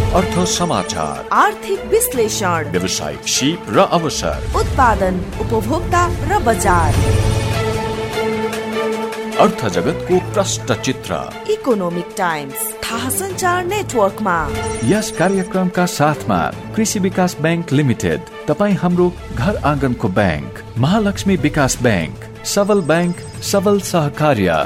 अर्थ समाचार, आर्थिक विश्लेषण, व्यवसायिक सीप र अवसर, उत्पादन, उपभोक्ता र बजार, अर्थ जगतको प्रष्ट चित्र। इकोनोमिक टाइम्स थाहा सञ्चार नेटवर्कमा। यस कार्यक्रमका साथमा कृषि विकास बैंक लिमिटेड, तपाईँ हाम्रो घर आँगनको बैंक, महालक्ष्मी विकास बैंक, सबल बैंक, सबल सहकार्य।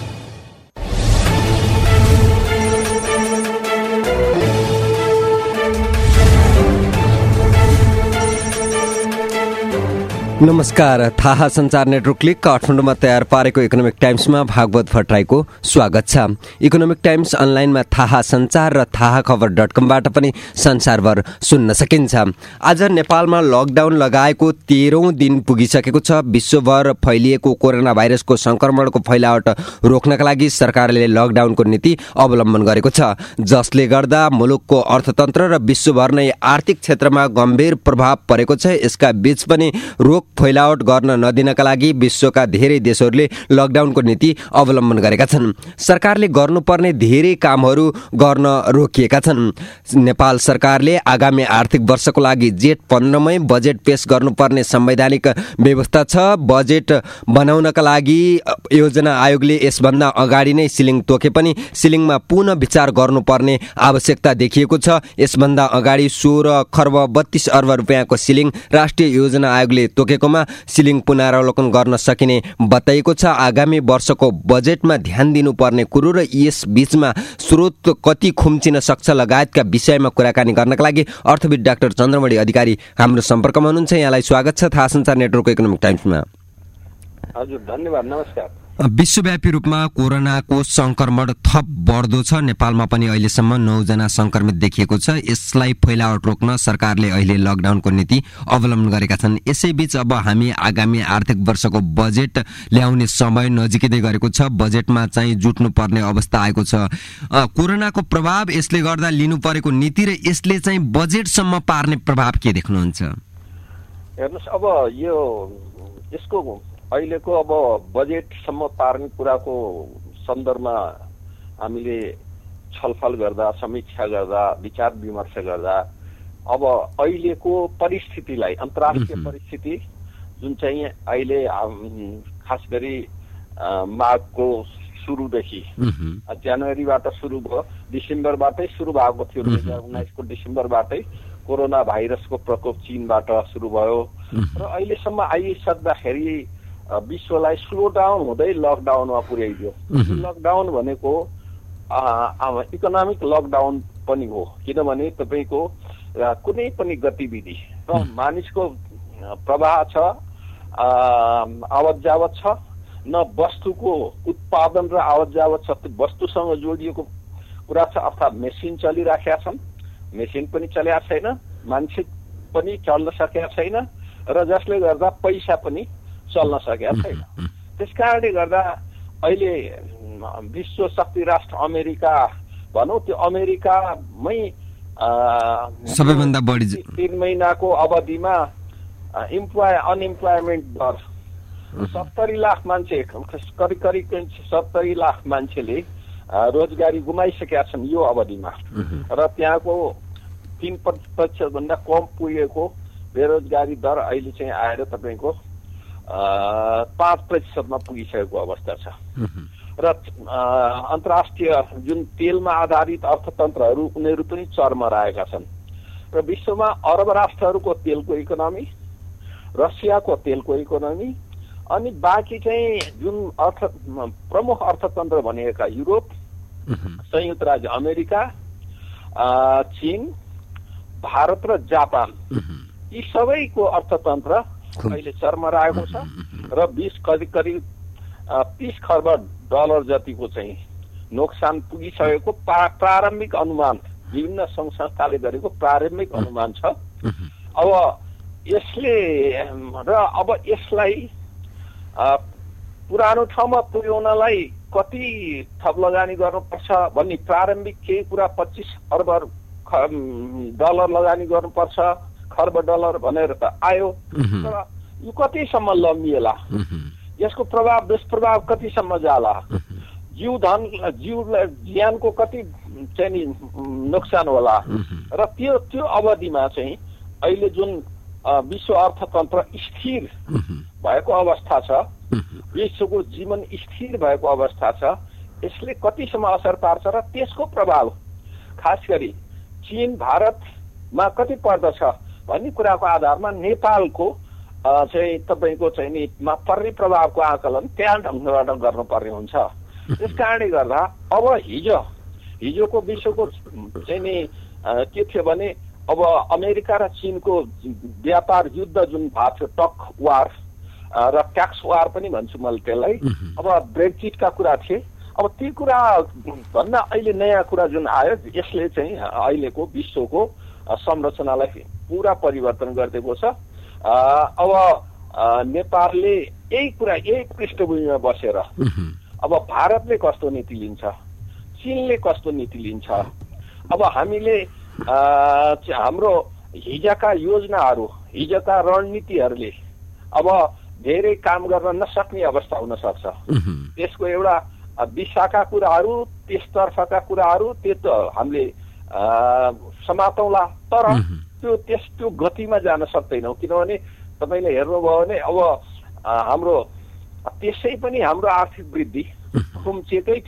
नमस्कार, थाहा सञ्चार नेटवर्कले काठमाडौँमा तयार पारेको इकोनोमिक टाइम्समा भागवत भट्टराईको स्वागत छ। इकोनोमिक टाइम्स अनलाइनमा थाहा सञ्चार र थाहाखबर.com बाट पनि संसारभर सुन्न सकिन्छ। आज नेपालमा लकडाउन लगाएको 13औं दिन पुगिसकेको छ। विश्वभर फैलिएको कोरोना भाइरसको संक्रमणको फैलावट रोक्नका लागि सरकारले लकडाउनको नीति अवलम्बन गरेको छ, जसले गर्दा मुलुकको अर्थतन्त्र र विश्वभर नै आर्थिक क्षेत्रमा गम्भीर प्रभाव परेको छ। यसका बीच पनि रोग फैलावट गर्न नदिनका लागि विश्वका धेरै देशहरूले लकडाउनको नीति अवलम्बन गरेका छन्। सरकारले गर्नुपर्ने धेरै कामहरू गर्न रोकिएका छन्। नेपाल सरकारले आगामी आर्थिक वर्षको लागि जेठ 15 मै बजेट पेश गर्नुपर्ने संवैधानिक व्यवस्था छ। बजेट बनाउनका लागि योजना आयोगले यसभन्दा अगाडि नै सिलिङ तोके पनि सिलिङमा पुनः विचार गर्नुपर्ने आवश्यकता देखिएको छ। यसभन्दा अगाडि 16 खर्ब 32 अर्ब रुपियाँको सिलिङ राष्ट्रिय योजना आयोगले तोकेकोमा सिलिङ पुनरावलोकन गर्न सकिने बताइएको छ। आगामी वर्षको बजेटमा ध्यान दिनुपर्ने कुरो र यस बीचमा स्रोत कति खुम्चिन सक्छ लगायतका विषयमा कुराकानी गर्नका लागि अर्थविद डाक्टर चन्द्रमणि अधिकारी हाम्रो सम्पर्कमा हुनुहुन्छ। यहाँलाई स्वागत छ थाहा सञ्चार नेटवर्क इकोनोमिक टाइम्समा। हजुर, धन्यवाद, नमस्कार। विश्वव्यापी रूपमा कोरोनाको संक्रमण थप बढ्दो छ। नेपालमा पनि अहिलेसम्म 9 जना संक्रमित देखिएको छ। यसलाई फैलावट रोक्न सरकारले अहिले लकडाउनको नीति अवलम्बन गरेका छन्। यसैबीच अब हामी आगामी आर्थिक वर्षको बजेट ल्याउने समय नजिकै गरेको छ। बजेटमा चाहिँ जुट्नु पर्ने अवस्था आएको छ। कोरोनाको प्रभाव, यसले गर्दा लिनु परेको नीति र यसले चाहिँ बजेटसम्म पार्ने प्रभाव के देख्नुहुन्छ? हेर्नुहोस्, अब यसको अहिलेको अब बजेटसम्म पार्ने कुराको सन्दर्भमा हामीले छलफल गर्दा, समीक्षा गर्दा, विचार विमर्श गर्दा अब अहिलेको परिस्थितिलाई, अन्तर्राष्ट्रिय परिस्थिति जुन चाहिँ अहिले खास गरी माघको सुरुदेखि, जनवरीबाट सुरु भयो, डिसेम्बरबाटै सुरु भएको थियो। 2019 को डिसेम्बरबाटै कोरोना भाइरसको प्रकोप चीनबाट सुरु भयो र अहिलेसम्म आइसक्दाखेरि विश्वलाई स्लो डाउन हुँदै लकडाउनमा पुर्याइदियो। लकडाउन भनेको इकोनोमिक लकडाउन पनि हो, किनभने तपाईँको कुनै पनि गतिविधि र मानिसको प्रवाह छ, आवत जावत छ, न वस्तुको उत्पादन र आवत जावत छ, वस्तुसँग जोडिएको कुरा छ। अर्थात् मेसिन चलिराखेका छन्, मेसिन पनि चलेका छैन, मान्छे पनि चल्न सकेका छैन र जसले गर्दा पैसा पनि चल्न सकेका छैन। त्यसकारणले गर्दा अहिले विश्व शक्ति राष्ट्र अमेरिका भनौँ, त्यो अमेरिकामै सबैभन्दा बढी 3 महिनाको अवधिमा अनइम्प्लोयमेन्ट दर 70 लाख मान्छे, करिब 70 लाख मान्छेले रोजगारी गुमाइसकेका छन् यो अवधिमा र त्यहाँको 3% भन्दा कम पुगेको बेरोजगारी दर अहिले चाहिँ आएर तपाईँको 5% पुगिसकेको अवस्था छ र अन्तर्राष्ट्रिय जुन तेलमा आधारित अर्थतन्त्रहरू उनीहरू पनि चर्म रहेका छन् र विश्वमा अरब राष्ट्रहरूको तेलको इकोनोमी, रसियाको तेलको इकोनोमी, अनि बाँकी चाहिँ जुन प्रमुख अर्थतन्त्र भनेका युरोप, संयुक्त राज्य अमेरिका, चीन, भारत र जापान, यी सबैको अर्थतन्त्र अहिले चर्म रहेको छ र 20 करिब 30 खर्ब डलर जतिको चाहिँ नोक्सान पुगिसकेको प्रारम्भिक अनुमान, विभिन्न सङ्घ संस्थाले गरेको प्रारम्भिक अनुमान छ। अब यसलाई पुरानो ठाउँमा पुर्याउनलाई कति थप लगानी गर्नुपर्छ भन्ने प्रारम्भिक केही कुरा 25 अर्ब डलर लगानी गर्नुपर्छ, खर्ब डलर भनेर त आयो, तर यो कतिसम्म लम्बिएला, यसको प्रभाव दुष्प्रभाव कतिसम्म जाला, जीवलाई ज्यानको कति चाहिँ नि नोक्सान होला र त्यो अवधिमा चाहिँ अहिले जुन विश्व अर्थतन्त्र स्थिर भएको अवस्था छ, विश्वको जीवन स्थिर भएको अवस्था छ, यसले कतिसम्म असर पार्छ र त्यसको प्रभाव खास गरी चीन भारतमा कति पर्दछ भन्ने कुराको आधारमा नेपालको चाहिँ तपाईँको चाहिँ नि मा पर्ने प्रभावको आकलन त्यहाँ ढङ्गबाट गर्नुपर्ने हुन्छ। त्यस कारणले गर्दा अब हिजोको विश्वको चाहिँ नि के थियो भने अब अमेरिका र चीनको व्यापार युद्ध जुन भएको थियो, टक वार र ट्याक्स वार पनि भन्छु मैले त्यसलाई, अब ब्रेक्जिटका कुरा थिए। अब ती कुरा भन्दा अहिले नयाँ कुरा जुन आयो यसले चाहिँ अहिलेको विश्वको संरचनालाई पुरा परिवर्तन गरिदिएको छ। अब नेपालले यही पृष्ठभूमिमा बसेर अब भारतले कस्तो नीति लिन्छ, चीनले कस्तो नीति लिन्छ, अब हामीले हाम्रो हिजोका योजनाहरू हिजोका रणनीतिहरूले अब धेरै काम गर्न नसक्ने अवस्था हुन सक्छ। त्यसको एउटा दिशाका कुराहरू त्यसतर्फका कुराहरू त्यो त हामीले समातौँला, तर त्यो गतिमा जान सक्दैनौँ। किनभने तपाईँले हेर्नुभयो भने अब हाम्रो त्यसै पनि हाम्रो आर्थिक वृद्धि खुम्चिएकै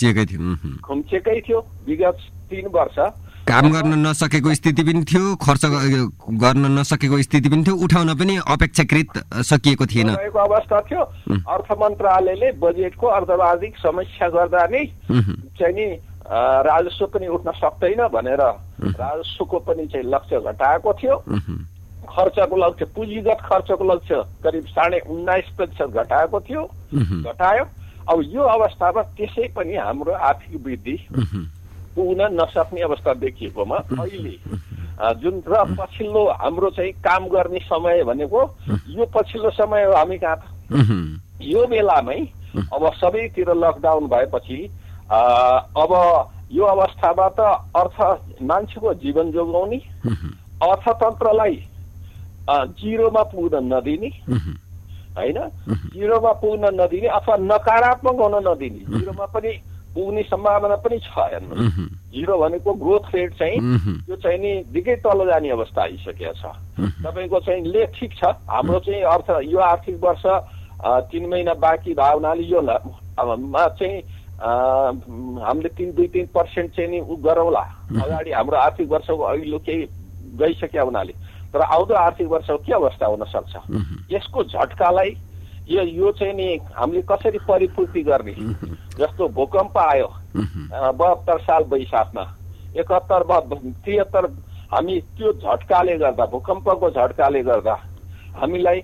थियो विगत 3 वर्ष। काम गर्न नसकेको स्थिति पनि थियो, खर्च गर्न नसकेको स्थिति पनि थियो, उठाउन पनि अपेक्षाकृत सकिएको थिएन अवस्था थियो। अर्थ मन्त्रालयले बजेटको अर्धवार्षिक समीक्षा गर्दा नै चाहिँ नि राजस्व पनि उठ्न सक्दैन भनेर राजस्वको पनि चाहिँ लक्ष्य घटाएको थियो। खर्चको लक्ष्य, पुँजीगत खर्चको लक्ष्य करिब 19.5% घटाएको थियो, घटायो। अब यो अवस्थामा त्यसै पनि हाम्रो आर्थिक वृद्धि पुग्न नसक्ने अवस्था देखिएकोमा अहिले जुन र पछिल्लो हाम्रो चाहिँ काम गर्ने समय भनेको यो पछिल्लो समय हो हामी कहाँ त यो बेलामै अब सबैतिर लकडाउन भएपछि अब यो अवस्थाबाट मान्छेको जीवन जोगाउने, अर्थतन्त्रलाई जिरोमा पुग्न नदिने होइन, जिरोमा पुग्न नदिने अथवा नकारात्मक हुन नदिने, जिरोमा पनि पुग्ने सम्भावना पनि छ। हेर्नु, जिरो भनेको ग्रोथ रेट चाहिँ यो चाहिँ नि दिकै तल जाने अवस्था आइसकेको छ। तपाईँको चाहिँ ले ठिक छ, हाम्रो चाहिँ यो आर्थिक वर्ष 3 महिना बाँकी भयो हुनाले यो चाहिँ हामीले 2-3% चाहिँ नि गरौँला अगाडि हाम्रो आर्थिक वर्षको अघिल्लो केही गइसक्यो हुनाले। तर आउँदो आर्थिक वर्षको के अवस्था हुन सक्छ, यसको झट्कालाई यो चाहिँ नि हामीले कसरी परिपूर्ति गर्ने। जस्तो भूकम्प आयो 72 साल वैशाखमा, 71-73 हामी त्यो झट्काले गर्दा, भूकम्पको झट्काले गर्दा हामीलाई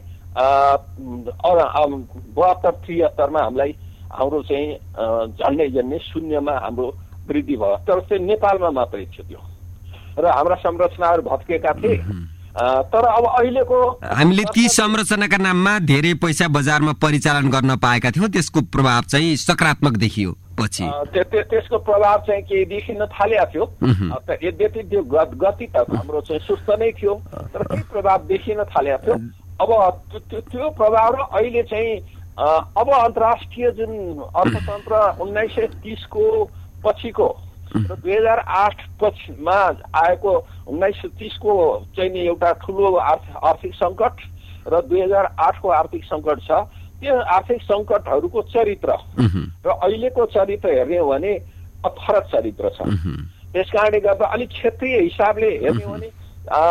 72-73 मा हामीलाई हाम्रो चाहिँ झन्डै शून्यमा हाम्रो वृद्धि भयो। तर चाहिँ नेपालमा मात्रै थियो त्यो, र हाम्रा संरचनाहरू भत्केका थिए। तर अब अहिलेको हामीले ती संरचनाका नाममा धेरै पैसा बजारमा परिचालन गर्न पाएका थियौँ, त्यसको प्रभाव चाहिँ सकारात्मक देखियो। पछि त्यसको प्रभाव चाहिँ केही देखिन थालेको थियो। यद्यपि त्यो गति त हाम्रो चाहिँ सुस्त नै थियो, तर केही प्रभाव देखिन थालेको थियो। अब त्यो प्रभाव र अहिले चाहिँ अब अन्तर्राष्ट्रिय जुन अर्थतन्त्र 1930 को पछिको र 2008 पछिमा आएको 1930 को चाहिँ नि एउटा ठुलो आर्थिक सङ्कट र 2008 को आर्थिक सङ्कट छ। त्यो आर्थिक सङ्कटहरूको चरित्र र अहिलेको चरित्र हेर्ने हो भने फरक चरित्र छ। त्यस कारणले गर्दा अलिक क्षेत्रीय हिसाबले हेर्ने हो भने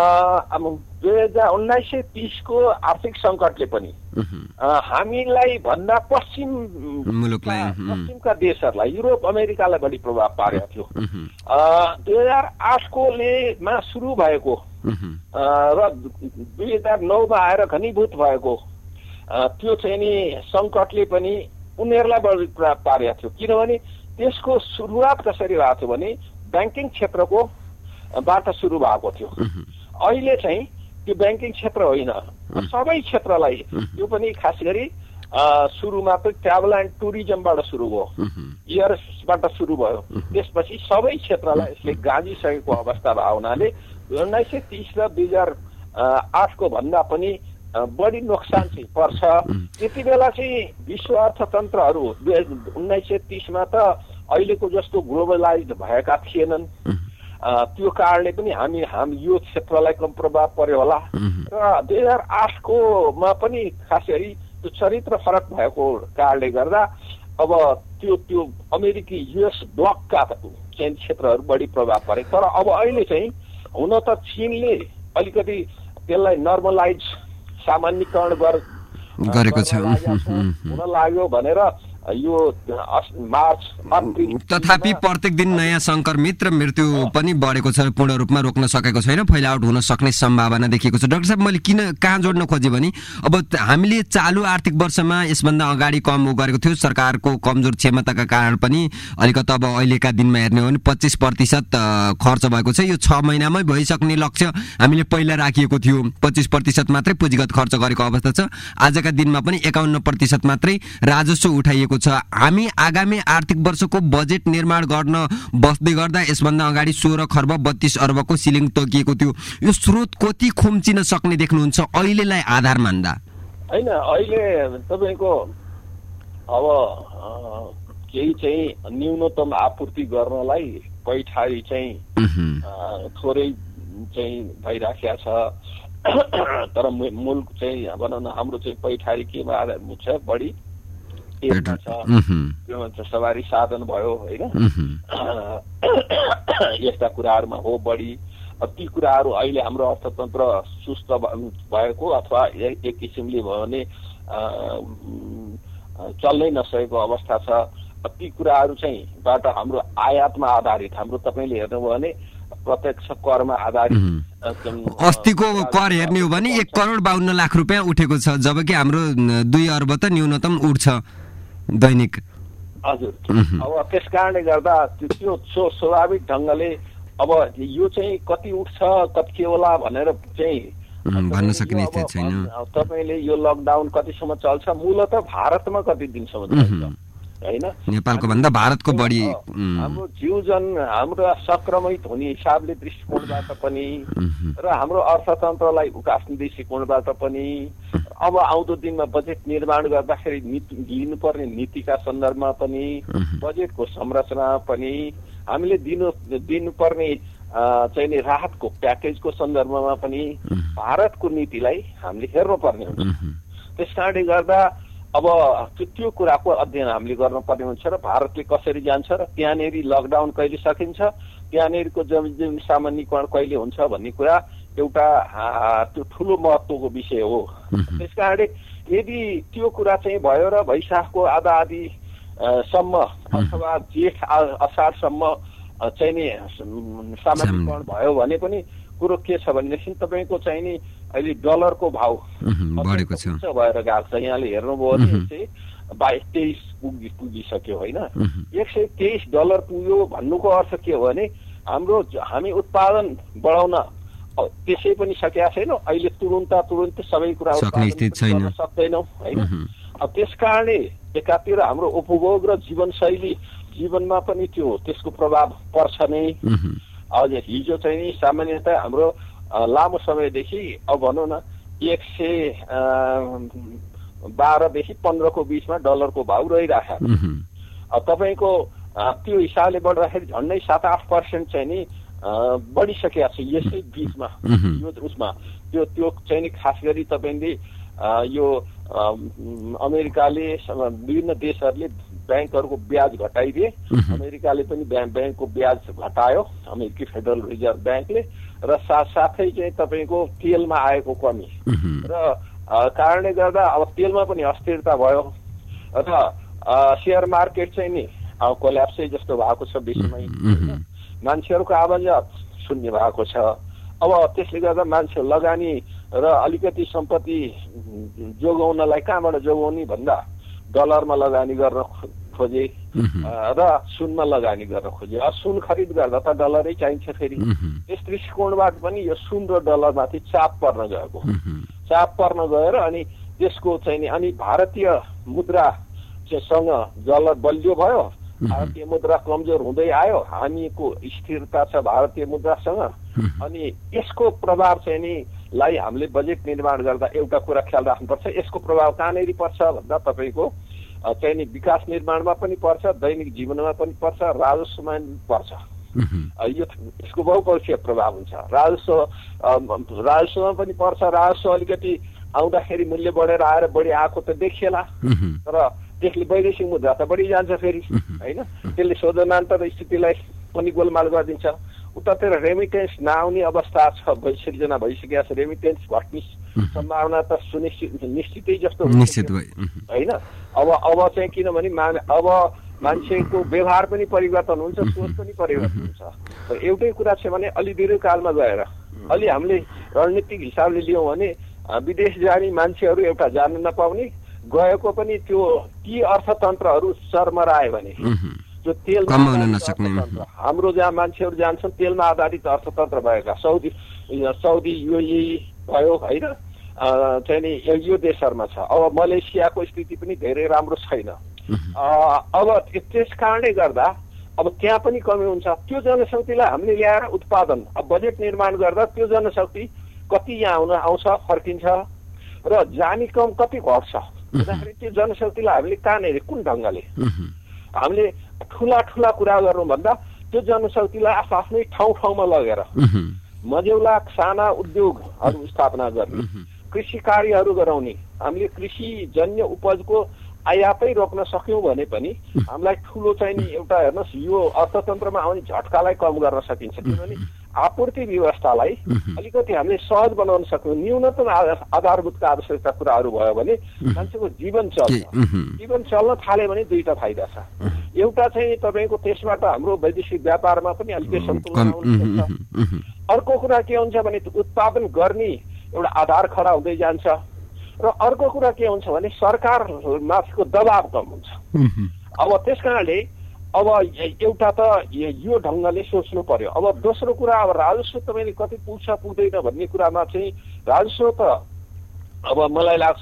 1930 को आर्थिक सङ्कटले पनि हामीलाई भन्दा पश्चिमका देशहरूलाई, युरोप अमेरिकालाई बढी प्रभाव पारेको थियो। 2008 कोमा सुरु भएको र 2009 मा आएर घनीभूत भएको त्यो चाहिँ नि सङ्कटले पनि उनीहरूलाई बढी प्रभाव पारेको थियो। किनभने त्यसको सुरुवात कसरी भएको थियो भने ब्याङ्किङ क्षेत्रको बाट सुरु भएको थियो। अहिले चाहिँ त्यो ब्याङ्किङ क्षेत्र होइन, सबै क्षेत्रलाई, यो पनि खास गरी सुरुमा त ट्राभल एन्ड टुरिज्मबाट सुरु भयो, एयरबाट सुरु भयो। त्यसपछि सबै क्षेत्रलाई यसले गाँजिसकेको अवस्था भएको हुनाले 1930 र 2008 को भन्दा पनि बढी नोक्सान चाहिँ पर्छ। त्यति बेला चाहिँ विश्व अर्थतन्त्रहरू 1930 मा त अहिलेको जस्तो ग्लोबलाइज भएका थिएनन्। त्यो कारणले पनि हामी यो क्षेत्रलाई कम प्रभाव पर्यो होला। र 2008 मा पनि खास गरी त्यो चरित्र फरक भएको कारणले गर्दा अब त्यो अमेरिकी युएस ब्लकका चाहिँ क्षेत्रहरू बढी प्रभाव परे। तर अब अहिले चाहिँ हुन त चीनले अलिकति त्यसलाई नर्मलाइज सामान्यकरण गरेको छ हुन लाग्यो भनेर यो मार्च अप्रिल। तथापि प्रत्येक दिन नयाँ संक्रमित र मृत्यु पनि बढेको छ, पूर्ण रूपमा रोक्न सकेको छैन, फैलावट हुन सक्ने सम्भावना देखिएको छ। डाक्टर साहब, मैले किन कहाँ जोड्न खोजेँ भने अब हामीले चालु आर्थिक वर्षमा यसभन्दा अगाडि कम गरेको थियो, सरकारको कमजोर क्षमताका कारण पनि अलिकति अब अहिलेका दिनमा हेर्ने हो भने 25% खर्च भएको छ। यो 6 महिनामै भइसक्ने लक्ष्य हामीले पहिला राखिएको थियो, 25% मात्रै पुँजीगत खर्च गरेको अवस्था छ। आजका दिनमा पनि 51% मात्रै राजस्व उठाइएको छ। हामी आगामी आर्थिक वर्षको बजेट निर्माण गर्न बस्दै गर्दा यसभन्दा अगाडि 16 खर्ब 32 अर्बको सिलिङ तोकिएको थियो। यो स्रोत कति खुम्चिन सक्ने देख्नुहुन्छ अहिलेलाई आधार मान्दा? हैन, अहिले तपाईको अब केही चाहिँ न्यूनतम आपूर्ति गर्नलाई पैठारी चाहिँ थोरै चाहिँ भइराखेको छ। तर मुल्क चाहिँ भनौँ न हाम्रो चाहिँ पैठारी केमा आधारभूत छ, बढी तेलमा छ, त्यो सवारी साधन भयो होइन, यस्ता कुराहरूमा हो बढी। ती कुराहरू अहिले हाम्रो अर्थतन्त्र सुस्त भएको अथवा एक किसिमले भयो भने चल्नै नसकेको अवस्था छ। ती कुराहरू चाहिँ बाट हाम्रो आयातमा आधारित, हाम्रो तपाईँले हेर्नुभयो भने प्रत्यक्ष करमा आधारित। अस्तिको कर हेर्ने हो भने 1,52,00,000 रुपियाँ उठेको छ, जबकि हाम्रो 2 अर्ब त न्यूनतम उठ्छ दैनिक। हजुर, अब त्यस कारणले गर्दा त्यो स्वाभाविक ढङ्गले अब यो चाहिँ कति उठ्छ कति के होला भनेर चाहिँ भन्न सकिने स्थिति छैन। तपाईँले यो लकडाउन कतिसम्म चल्छ, मूलतः भारतमा कति दिनसम्म चल्छ हैन, नेपालको भन्दा भारतको बढी हाम्रो जीवजन हाम्रो संक्रमित हुने हिसाबले दृष्टिकोणबाट पनि र हाम्रो अर्थतन्त्रलाई उकास्ने दृष्टिकोणबाट पनि अब आउँदो दिनमा बजेट निर्माण गर्दाखेरि लिनुपर्ने नीतिका सन्दर्भमा पनि बजेटको संरचना पनि हामीले दिनुपर्ने चाहिँ नि राहतको प्याकेजको सन्दर्भमा पनि भारतको नीतिलाई हामीले हेर्नुपर्ने हुन्छ। त्यस कारणले गर्दा अब त्यो कुराको अध्ययन हामीले गर्नुपर्ने हुन्छ र भारतले कसरी जान्छ र त्यहाँनेरि लकडाउन कहिले सकिन्छ, त्यहाँनेरिको जमिन सामान्यकरण कहिले हुन्छ भन्ने कुरा एउटा त्यो ठुलो महत्त्वको विषय हो। त्यस कारणले यदि त्यो कुरा चाहिँ भयो र वैशाखको आधा आधी सम्म अथवा जेठ असारसम्म चाहिँ नि सामान्यकरण भयो भने पनि कुरो के छ भनेदेखि तपाईँको चाहिँ नि अहिले डलरको भाउ बढेको छ भएर गएको छ। यहाँले हेर्नुभयो भने चाहिँ 22-23 पुगिसक्यो होइन। $123 पुग्यो भन्नुको अर्थ के हो भने हामी उत्पादन बढाउन त्यसै पनि सकेका छैनौँ। अहिले तुरुन्तै सबै कुरा उत्पादन सक्दैनौँ होइन। अब त्यस कारणले एकातिर हाम्रो उपभोग र जीवनमा पनि त्यसको प्रभाव पर्छ नै। हजुर, हिजो चाहिँ नि सामान्यतः हाम्रो लामो समयदेखि अब भनौँ न 112 देखि 15 को बीचमा डलरको भाउ रहिरहेको। अब तपाईँको त्यो हिसाबले बढ्दाखेरि झन्डै 7-8% चाहिँ नि बढिसकेको छ यसै बीचमा। यो उसमा त्यो चाहिँ नि खास गरी तपाईँले यो अमेरिकाले विभिन्न देशहरूले ब्याङ्कहरूको ब्याज घटाइदिए, अमेरिकाले पनि ब्याङ्कको ब्याज घटायो, अमेरिकी फेडरल रिजर्भ ब्याङ्कले, र साथसाथै चाहिँ तपाईँको तेलमा आएको कमी र कारणले गर्दा अब तेलमा पनि अस्थिरता भयो र सेयर मार्केट चाहिँ नि कोल्याप्सै जस्तो भएको छ विश्वमै। मान्छेहरूको आवाजात शून्य भएको छ। अब त्यसले गर्दा मान्छे लगानी र अलिकति सम्पत्ति जोगाउनलाई कहाँबाट जोगाउने भन्दा डलरमा लगानी गर्न खोजे र सुनमा लगानी गर्न खोजे। सुन खरिद गर्दा त डलरै चाहिन्छ फेरि। यस दृष्टिकोणबाट पनि यो सुन र डलरमाथि चाप पर्न गएर अनि त्यसको चाहिँ नि अनि भारतीय मुद्रा सँग डलर बलियो भयो, भारतीय मुद्रा कमजोर हुँदै आयो, हामीको स्थिरता छ भारतीय मुद्रासँग। अनि यसको प्रभाव चाहिँ नि लाई हामीले बजेट निर्माण गर्दा एउटा कुरा ख्याल राख्नुपर्छ, यसको प्रभाव कहाँनिर पर्छ भन्दा तपाईँको चाहिँ नि विकास निर्माणमा पनि पर्छ, दैनिक जीवनमा पनि पर्छ, राजस्वमा पनि पर्छ। यो यसको बहुपक्षीय प्रभाव हुन्छ। राजस्वमा पनि पर्छ। राजस्व अलिकति आउँदाखेरि मूल्य बढेर आएर बढी आएको त देखिएला, तर त्यसले वैदेशिक मुद्रा त बढी जान्छ फेरि होइन, त्यसले शोधनान्तर स्थितिलाई पनि गोलमाल गरिदिन्छ। उतातिर रेमिटेन्स नआउने अवस्था छ, सिर्जना भइसकेको छ, रेमिटेन्स घट्ने सम्भावना त निश्चितै जस्तो होइन। अब चाहिँ किनभने अब मान्छेको व्यवहार पनि परिवर्तन हुन्छ, सोच पनि परिवर्तन हुन्छ। र एउटै कुरा छ भने अलि दीर्घकालमा गएर अलि हामीले रणनीतिक हिसाबले लियौँ भने विदेश जाने मान्छेहरू एउटा जान नपाउने, गएको पनि त्यो ती अर्थतन्त्रहरू चरमरायो भने जो तेल हाम्रो जहाँ मान्छेहरू जान्छन् तेलमा आधारित अर्थतन्त्र भएका सौदी युएई भयो होइन, चाहिँ नि यो देशहरूमा छ। अब मलेसियाको स्थिति पनि धेरै राम्रो छैन। अब त्यस कारणले गर्दा अब त्यहाँ पनि कमी हुन्छ। त्यो जनशक्तिलाई हामीले ल्याएर उत्पादन अब बजेट निर्माण गर्दा त्यो जनशक्ति कति यहाँ आउँछ फर्किन्छ र जाने क्रम कति घट्छ भन्दाखेरि त्यो जनशक्तिलाई हामीले कहाँनिर कुन ढङ्गले हामीले ठुला कुरा गर्नुभन्दा त्यो जनशक्तिलाई आफ्नै ठाउँमा लगेर मझौला साना उद्योगहरू स्थापना गर्ने, कृषि कार्यहरू गराउने, हामीले कृषिजन्य उपजको आयातै रोक्न सक्यौँ भने पनि हामीलाई ठुलो चाहिँ नि एउटा हेर्नुहोस् यो अर्थतन्त्रमा आउने झट्कालाई कम गर्न सकिन्छ। किनभने आपूर्ति व्यवस्थालाई अलिकति हामीले सहज बनाउन सक्यौँ, न्यूनतम आधारभूतका आवश्यकता कुराहरू भयो भने मान्छेको जीवन चल्न थाल्यो भने दुईटा फाइदा छ। एउटा चाहिँ तपाईँको त्यसबाट हाम्रो वैदेशिक व्यापारमा पनि अलिकति सन्तुलन आउन सक्छ। अर्को कुरा के हुन्छ भने उत्पादन गर्ने एउटा आधार खडा हुँदै जान्छ र अर्को कुरा के हुन्छ भने सरकार माथिको दबाब कम हुन्छ। अब त्यस कारणले अब एउटा त यो ढङ्गले सोच्नु पर्यो। अब दोस्रो कुरा अब राजस्व तपाईँले कति पुग्छ पुग्दैन भन्ने कुरामा चाहिँ राजस्व त अब मलाई लाग्छ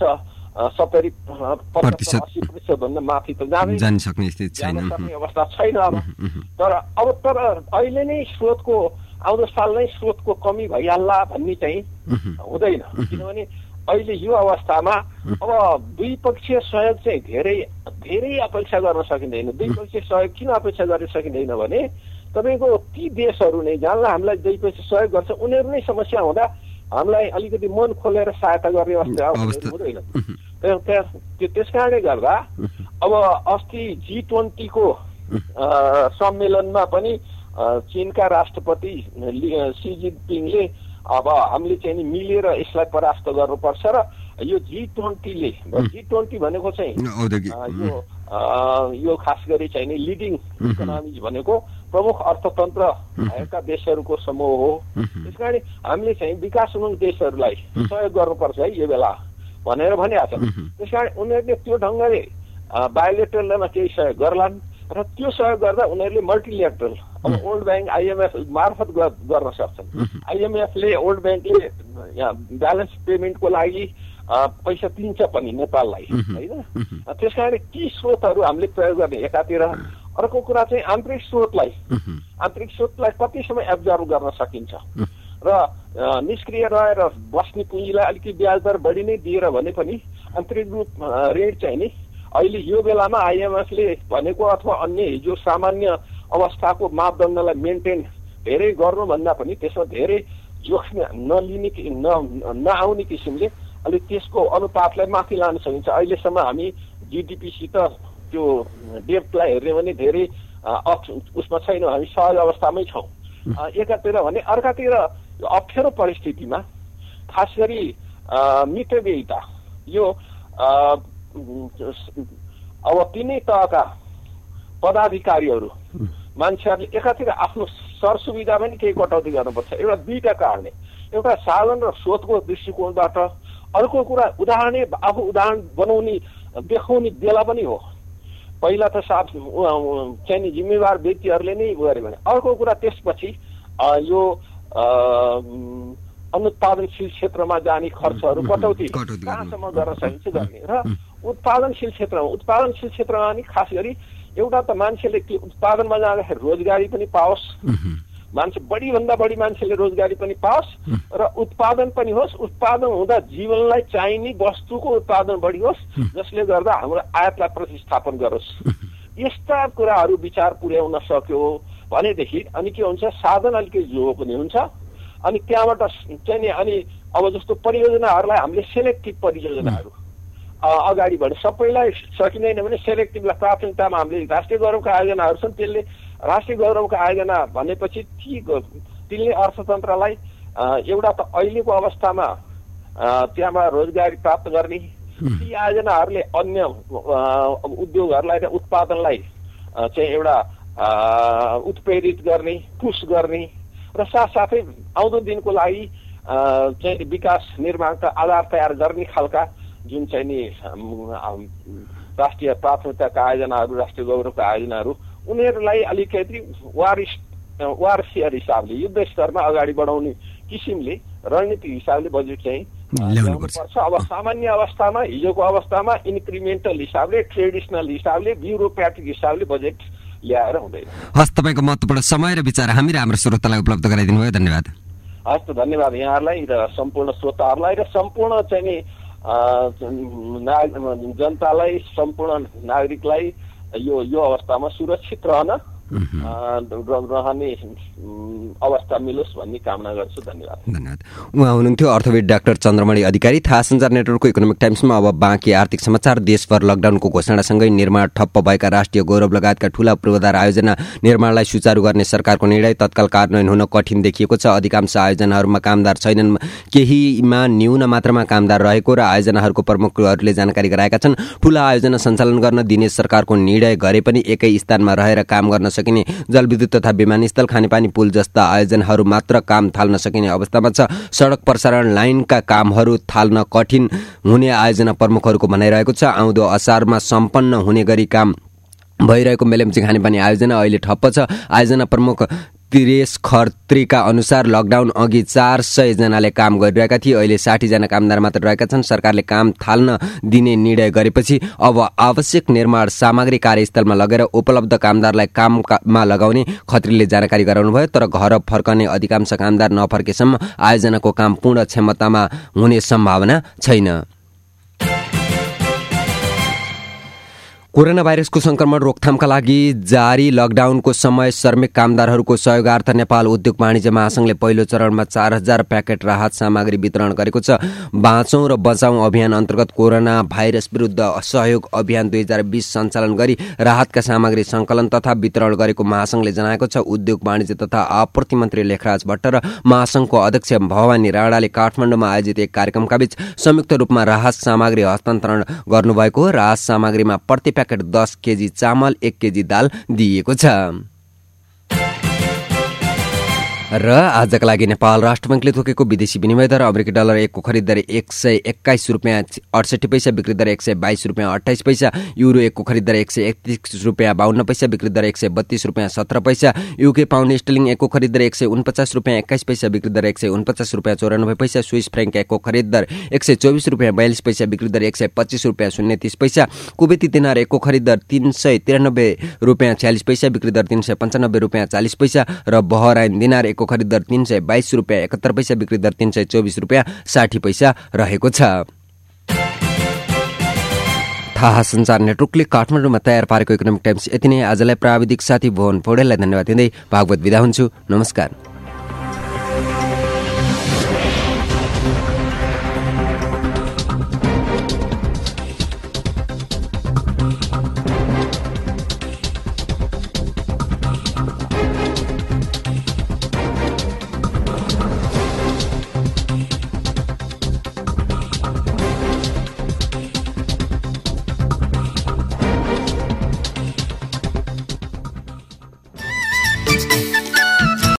70-80% भन्दा माथि त जान सक्ने अवस्था छैन। तर अहिले नै स्रोतको आउँदो साल नै स्रोतको कमी भइहाल्ला भन्ने चाहिँ हुँदैन। किनभने अहिले यो अवस्थामा अब द्विपक्षीय सहयोग चाहिँ धेरै अपेक्षा गर्न सकिँदैन। द्विपक्षीय सहयोग किन अपेक्षा गर्न सकिँदैन भने तपाईँको ती देशहरू नै जहाँलाई हामीलाई द्विपक्षीय सहयोग गर्छ उनीहरू नै समस्या हुँदा हामीलाई अलिकति मन खोलेर सहायता गर्ने अवस्था हुँदैन। त्यस कारणले गर्दा अब अस्ति G20 को सम्मेलनमा पनि चीनका राष्ट्रपति सी जिनपिङले अब हामीले चाहिँ नि मिलेर यसलाई परास्त गर्नुपर्छ र यो G20 भनेको चाहिँ यो खास गरी चाहिँ नि लिडिङ इकोनोमिज भनेको प्रमुख अर्थतन्त्र भएका देशहरूको समूह हो। त्यसकारण हामीले चाहिँ विकासोन्मुख देशहरूलाई सहयोग गर्नुपर्छ है यो बेला भनेर भनिरहेको छ। त्यसकारण उनीहरूले त्यो ढङ्गले बायोलेटरलमा केही सहयोग गर्लान् र त्यो सहयोग गर्दा उनीहरूले मल्टिल्याटरल अब वर्ल्ड ब्याङ्क IMF मार्फत गर्न सक्छन्। IMFले वर्ल्ड ब्याङ्कले यहाँ ब्यालेन्स पेमेन्टको लागि पैसा दिन्छ पनि नेपाललाई होइन। त्यसकारण ती स्रोतहरू हामीले प्रयोग गर्ने एकातिर, अर्को कुरा चाहिँ आन्तरिक स्रोतलाई कतिसम्म एब्जर्भ गर्न सकिन्छ र निष्क्रिय रहेर बस्ने पुँजीलाई अलिकति ब्याज दर बढी नै दिएर भने पनि आन्तरिक रूप रेट चाहिँ नि अहिले यो बेलामा IMFले भनेको अथवा अन्य हिजो सामान्य अवस्थाको मापदण्डलाई मेन्टेन धेरै गर्नुभन्दा पनि त्यसमा धेरै जोखिम नआउने किसिमले अलिक त्यसको अनुपातलाई माथि लान सकिन्छ। अहिलेसम्म हामी GDPसित त्यो डेप्टलाई हेर्ने भने धेरै उसमा छैनौँ, हामी सहज अवस्थामै छौँ एकातिर भने। अर्कातिर अप्ठ्यारो परिस्थितिमा खास गरी मितव्ययिता यो अब तिनै तहका पदाधिकारीहरू मान्छेहरूले एकातिर आफ्नो सरसुविधा पनि केही कटौती गर्नुपर्छ। एउटा दुईटा कारणले, एउटा साधन र स्रोतको दृष्टिकोणबाट, अर्को कुरा आफू उदाहरण बनाउने देखाउने बेला पनि हो। पहिला त चाहिँ नि जिम्मेवार व्यक्तिहरूले नै गरे भने, अर्को कुरा त्यसपछि यो अनुत्पादनशील क्षेत्रमा जाने खर्चहरू कटौती कहाँसम्म गर्न सकिन्छ गर्ने र उत्पादनशील क्षेत्रमा नि खास गरी एउटा त मान्छेले त्यो उत्पादनमा जाँदाखेरि रोजगारी पनि पाओस्, बढीभन्दा बढी मान्छेले रोजगारी पनि पाओस् र उत्पादन पनि होस्। उत्पादन हुँदा जीवनलाई चाहिने वस्तुको उत्पादन बढी होस्, जसले गर्दा हाम्रो आयातलाई प्रतिस्थापन गरोस्। यस्ता कुराहरू विचार पुर्याउन सक्यो भनेदेखि अनि के हुन्छ, साधन अलिकति जो पनि हुन्छ। अनि त्यहाँबाट चाहिँ नि अनि अब जस्तो परियोजनाहरूलाई हामीले सेलेक्टिभ परियोजनाहरू अगाडि बढ्यो। सबैलाई सकिँदैन भने सेलेक्टिभलाई प्राथमिकतामा हामीले राष्ट्रिय गौरवका आयोजनाहरू छन्, त्यसले राष्ट्रिय गौरवका आयोजना भनेपछि तिनले अर्थतन्त्रलाई एउटा त अहिलेको अवस्थामा त्यहाँबाट रोजगारी प्राप्त गर्ने, ती आयोजनाहरूले अन्य उद्योगहरूलाई र उत्पादनलाई चाहिँ एउटा उत्प्रेरित गर्ने, पुस गर्ने र साथसाथै आउँदो दिनको लागि चाहिँ विकास निर्माणका आधार तयार गर्ने खालका जुन चाहिँ नि राष्ट्रिय प्राथमिकताका आयोजनाहरू, राष्ट्रिय गौरवका आयोजनाहरू, उनीहरूलाई अलिकति वारसियर हिसाबले युद्ध स्तरमा अगाडि बढाउने किसिमले रणनीतिक हिसाबले बजेट चाहिँ ल्याउनुपर्छ। अब सामान्य अवस्थामा, हिजोको अवस्थामा इन्क्रिमेन्टल हिसाबले, ट्रेडिसनल हिसाबले, ब्युरोक्रेटिक हिसाबले बजेट ल्याएर हुँदैन। हस्, तपाईँको महत्त्वपूर्ण समय र विचार हामी र हाम्रो श्रोतालाई उपलब्ध गराइदिनु भयो, धन्यवाद। हस् त, धन्यवाद यहाँहरूलाई र सम्पूर्ण श्रोताहरूलाई र सम्पूर्ण चाहिँ नि जनतालाई, सम्पूर्ण नागरिकलाई यो अवस्थामा सुरक्षित रहने अवस्था मिलोस् भन्ने कामना गर्छु। धन्यवाद। उहाँ हुनुहुन्थ्यो अर्थविद डाक्टर चन्द्रमणि अधिकारी। थाहा सञ्चार नेटवर्कको इकोनोमिक टाइम्समा अब बाँकी आर्थिक समाचार। देशभर लकडाउनको घोषणासँगै निर्माण ठप्प भएका राष्ट्रिय गौरव लगायतका ठूला पूर्वाधार आयोजना निर्माणलाई सुचारू गर्ने सरकारको निर्णय तत्काल कार्यान्वयन हुन कठिन देखिएको छ। अधिकांश आयोजनाहरूमा कामदार छैनन्, केहीमा न्यून मात्रामा कामदार रहेको र आयोजनाहरूको प्रमुखहरूले जानकारी गराएका छन्। ठूला आयोजना सञ्चालन गर्न दिने सरकारको निर्णय गरे पनि एकै स्थानमा रहेर काम गर्न सकिने जलविद्युत तथा विमानस्थल, खानेपानी, पुल जस्ता आयोजनाहरू मात्र काम थाल्न सकिने अवस्थामा छ। सडक प्रसारण लाइनका कामहरू थाल्न कठिन हुने आयोजना प्रमुखहरूको भनाइरहेको छ। आउँदो असारमा सम्पन्न हुने गरी काम भइरहेको मेलम्ची खानेपानी आयोजना अहिले ठप्प छ। आयोजना प्रमुख तिरेश खत्रीका अनुसार लकडाउन अघि 400 जनाले काम गरिरहेका थिए, अहिले 60 जना कामदार मात्र रहेका छन्। सरकारले काम थाल्न दिने निर्णय गरेपछि अब आवश्यक निर्माण सामग्री कार्यस्थलमा लगेर उपलब्ध कामदारलाई काममा लगाउने खत्रीले जानकारी गराउनुभयो। तर घर फर्कने अधिकांश कामदार नफर्केसम्म आयोजनाको काम पूर्ण क्षमतामा हुने सम्भावना छैन। कोरोना भाइरसको संक्रमण रोकथामका लागि जारी लकडाउनको समय श्रमिक कामदारहरूको सहयोगार्थ नेपाल उद्योग वाणिज्य महासंघले पहिलो चरणमा 4000 प्याकेट राहत सामग्री वितरण गरेको छ। बाँचौं र बचाउँ अभियान अन्तर्गत कोरोना भाइरस विरुद्ध सहयोग अभियान 2020 सञ्चालन गरी राहतका सामग्री संकलन तथा वितरण गरेको महासंघले जनाएको छ। उद्योग वाणिज्य तथा आपूर्ति मन्त्री लेखराज भट्ट र महासंघको अध्यक्ष भवानी राणाले काठमाडौँमा आयोजित एक कार्यक्रमका बीच संयुक्त रूपमा राहत सामग्री हस्तान्तरण गर्नुभएको हो। राहत सामग्रीमा प्रति 10 केजी चामल, 1 केजी दाल दिइएको छ। र आजका लागि नेपाल राष्ट्र बैंकले तोकेको विदेशी विनिमय दर अमेरिकी डलर 1 को खरिद दर 121 रुपियाँ 68 पैसा, बिक्री दर 122 रुपियाँ 28 पैसा। युरो 1 को खरिद दर 131 रुपियाँ 52 पैसा, बिक्री दर 132 रुपियाँ 17 पैसा। यूके पाउन्ड स्टर्लिङ 1 को खरिद दर 149 रुपियाँ 21 पैसा, बिक्री दर 149 रुपियाँ 94 पैसा। स्विस फ्रैंक 1 को खरिद दर 124 रुपियाँ 42 पैसा, बिक्री दर 125 रुपियाँ 030 पैसा। कुवेती दिनार 1 को खरिद दर 393 रुपियाँ 46 पैसा, बिक्री दर 395 रुपियाँ 40 पैसा। र बहराइन दिनार 1 को खरिद दर 322 रुपियाँ 71 पैसा, बिक्री दर 324 रुपियाँ 60 पैसा रहेको छ। थाहा सञ्चार नेटवर्कले काठमाडौँमा तयार पारेको इकोनोमिक टाइम्स यति नै। आजलाई प्राविधिक साथी भुवन पौडेललाई धन्यवाद दिँदै भागवत बिदा हुन्छु। नमस्कार।